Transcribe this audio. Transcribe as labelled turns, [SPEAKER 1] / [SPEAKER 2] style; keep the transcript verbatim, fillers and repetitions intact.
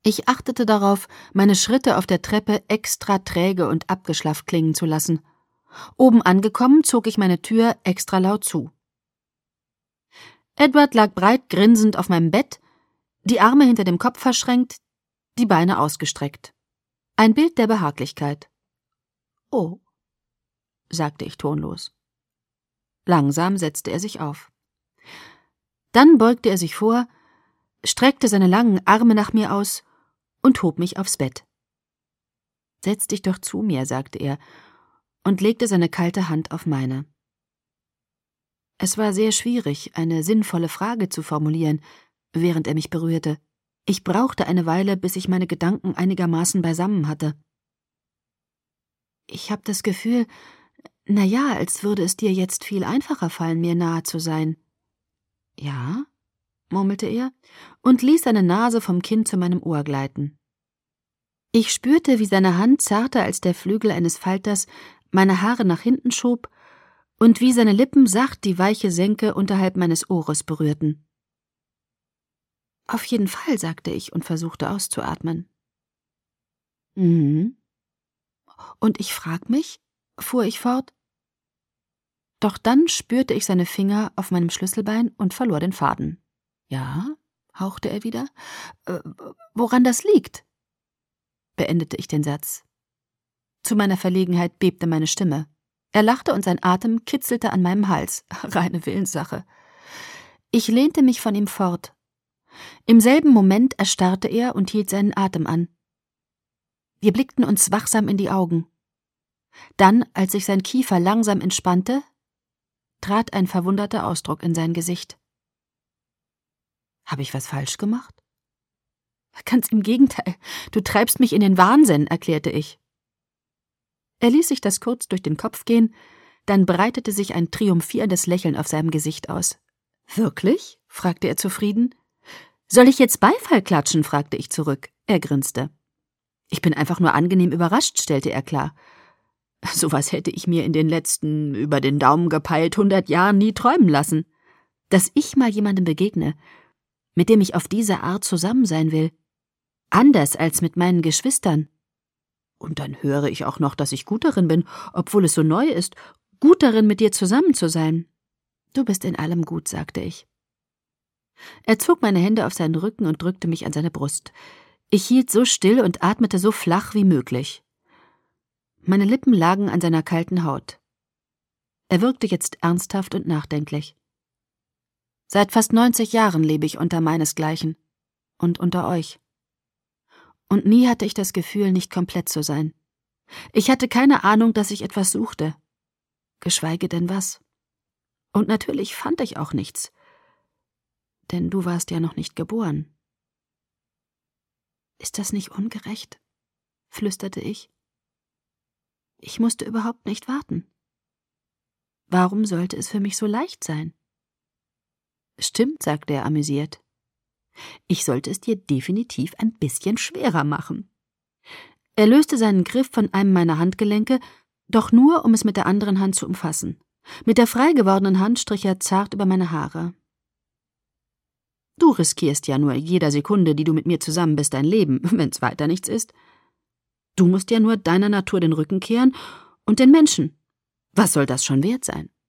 [SPEAKER 1] Ich achtete darauf, meine Schritte auf der Treppe extra träge und abgeschlafft klingen zu lassen. Oben angekommen, zog ich meine Tür extra laut zu. Edward lag breit grinsend auf meinem Bett, die Arme hinter dem Kopf verschränkt, die Beine ausgestreckt. Ein Bild der Behaglichkeit. »Oh«, sagte ich tonlos. Langsam setzte er sich auf. Dann beugte er sich vor, streckte seine langen Arme nach mir aus und hob mich aufs Bett. »Setz dich doch zu mir«, sagte er und legte seine kalte Hand auf meine. Es war sehr schwierig, eine sinnvolle Frage zu formulieren, während er mich berührte. Ich brauchte eine Weile, bis ich meine Gedanken einigermaßen beisammen hatte. »Ich habe das Gefühl, na ja, als würde es dir jetzt viel einfacher fallen, mir nahe zu sein.« »Ja?«, murmelte er und ließ seine Nase vom Kinn zu meinem Ohr gleiten. Ich spürte, wie seine Hand zarter als der Flügel eines Falters meine Haare nach hinten schob und wie seine Lippen sacht die weiche Senke unterhalb meines Ohres berührten. »Auf jeden Fall«, sagte ich und versuchte auszuatmen. »Mhm. Und ich frag mich«, fuhr ich fort. Doch dann spürte ich seine Finger auf meinem Schlüsselbein und verlor den Faden. »Ja«, hauchte er wieder, äh, »woran das liegt?«, beendete ich den Satz. Zu meiner Verlegenheit bebte meine Stimme. Er lachte und sein Atem kitzelte an meinem Hals. Reine Willenssache. Ich lehnte mich von ihm fort. Im selben Moment erstarrte er und hielt seinen Atem an. Wir blickten uns wachsam in die Augen. Dann, als sich sein Kiefer langsam entspannte, trat ein verwunderter Ausdruck in sein Gesicht. »Habe ich was falsch gemacht?« »Ganz im Gegenteil, du treibst mich in den Wahnsinn«, erklärte ich. Er ließ sich das kurz durch den Kopf gehen, dann breitete sich ein triumphierendes Lächeln auf seinem Gesicht aus. »Wirklich?«, fragte er zufrieden. »Soll ich jetzt Beifall klatschen?«, fragte ich zurück. Er grinste. »Ich bin einfach nur angenehm überrascht«, stellte er klar. »Sowas hätte ich mir in den letzten, über den Daumen gepeilt, hundert Jahren nie träumen lassen. Dass ich mal jemandem begegne, mit dem ich auf diese Art zusammen sein will. Anders als mit meinen Geschwistern. Und dann höre ich auch noch, dass ich gut darin bin, obwohl es so neu ist, gut darin, mit dir zusammen zu sein. Du bist in allem gut«, sagte ich. Er zog meine Hände auf seinen Rücken und drückte mich an seine Brust. Ich hielt so still und atmete so flach wie möglich. Meine Lippen lagen an seiner kalten Haut. Er wirkte jetzt ernsthaft und nachdenklich. »Seit fast neunzig Jahren lebe ich unter meinesgleichen und unter euch. Und nie hatte ich das Gefühl, nicht komplett zu sein. Ich hatte keine Ahnung, dass ich etwas suchte. Geschweige denn was. Und natürlich fand ich auch nichts. Denn du warst ja noch nicht geboren.« »Ist das nicht ungerecht?«, flüsterte ich. »Ich musste überhaupt nicht warten. Warum sollte es für mich so leicht sein?« »Stimmt«, sagte er amüsiert. »Ich sollte es dir definitiv ein bisschen schwerer machen.« Er löste seinen Griff von einem meiner Handgelenke, doch nur, um es mit der anderen Hand zu umfassen. Mit der frei gewordenen Hand strich er zart über meine Haare. »Du riskierst ja nur jeder Sekunde, die du mit mir zusammen bist, dein Leben, wenn's weiter nichts ist. Du musst ja nur deiner Natur den Rücken kehren und den Menschen. Was soll das schon wert sein?«